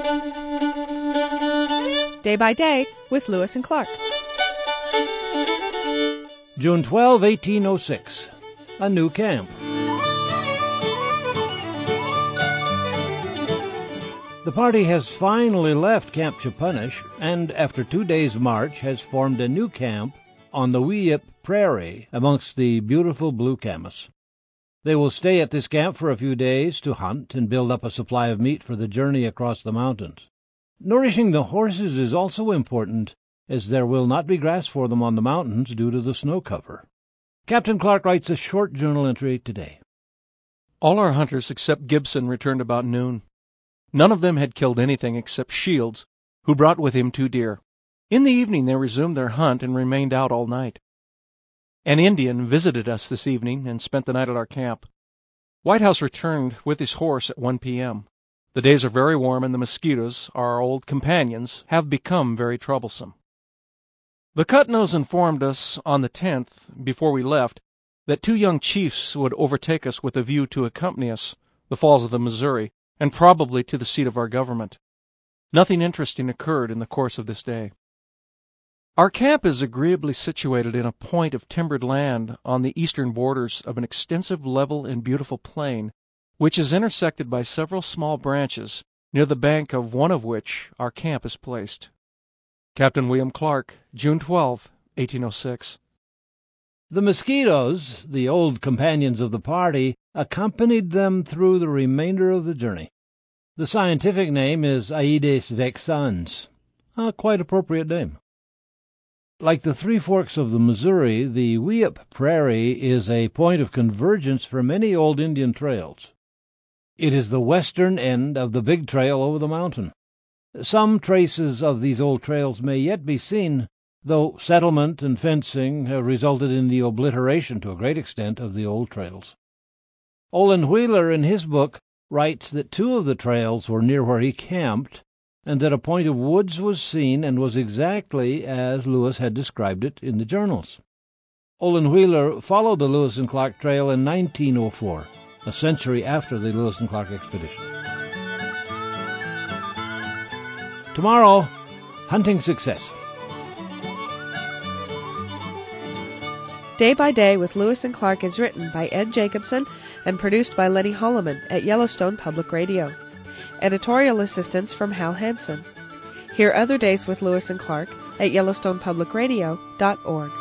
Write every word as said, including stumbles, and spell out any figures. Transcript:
Day by Day with Lewis and Clark. June twelfth, eighteen oh six. A new camp. The party has finally left Camp Chepunish and, after two days' march, has formed a new camp on the Wee-Yip Prairie amongst the beautiful Blue Camas. They will stay at this camp for a few days to hunt and build up a supply of meat for the journey across the mountains. Nourishing the horses is also important, as there will not be grass for them on the mountains due to the snow cover. Captain Clark writes a short journal entry today. All our hunters except Gibson returned about noon. None of them had killed anything except Shields, who brought with him two deer. In the evening they resumed their hunt and remained out all night. An Indian visited us this evening and spent the night at our camp. Whitehouse returned with his horse at one p.m. The days are very warm, and the mosquitoes, our old companions, have become very troublesome. The Cutnose informed us on the tenth, before we left, that two young chiefs would overtake us with a view to accompany us, the Falls of the Missouri, and probably to the seat of our government. Nothing interesting occurred in the course of this day. Our camp is agreeably situated in a point of timbered land on the eastern borders of an extensive, level, and beautiful plain, which is intersected by several small branches, near the bank of one of which our camp is placed. Captain William Clark, June twelfth, eighteen oh six. The mosquitoes, the old companions of the party, accompanied them through the remainder of the journey. The scientific name is Aedes vexans, a quite appropriate name. Like the Three Forks of the Missouri, the Wee-Yip Prairie is a point of convergence for many old Indian trails. It is the western end of the big trail over the mountain. Some traces of these old trails may yet be seen, though settlement and fencing have resulted in the obliteration to a great extent of the old trails. Olin Wheeler, in his book, writes that two of the trails were near where he camped, and that a point of woods was seen and was exactly as Lewis had described it in the journals. Olin Wheeler followed the Lewis and Clark Trail in nineteen oh four, a century after the Lewis and Clark expedition. Tomorrow, hunting success. Day by Day with Lewis and Clark is written by Ed Jacobson and produced by Lenny Holloman at Yellowstone Public Radio. Editorial assistance from Hal Hansen. Hear other days with Lewis and Clark at yellowstone public radio dot org.